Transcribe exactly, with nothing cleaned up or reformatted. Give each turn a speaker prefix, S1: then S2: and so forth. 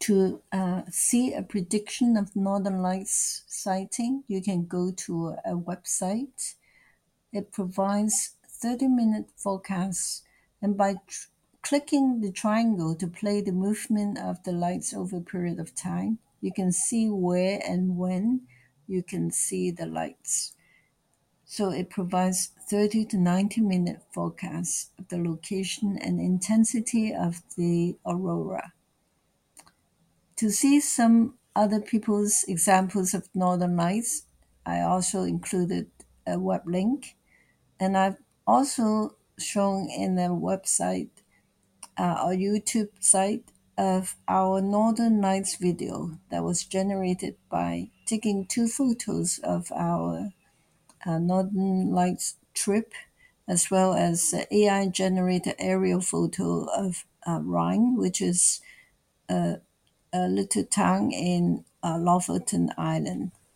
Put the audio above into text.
S1: To uh, see a prediction of northern lights sighting, you can go to a website. It provides thirty minute forecasts, and by tr- clicking the triangle to play the movement of the lights over a period of time, you can see where and when you can see the lights. So it provides thirty to ninety minute forecasts of the location and intensity of the aurora. To see some other people's examples of northern lights, I also included a web link, and I've also shown in the website, uh, our YouTube site, of our Northern Lights video that was generated by taking two photos of our uh, Northern Lights trip, as well as uh, A I generated aerial photo of uh, Rhine, which is a little town in uh, Lofoten Island.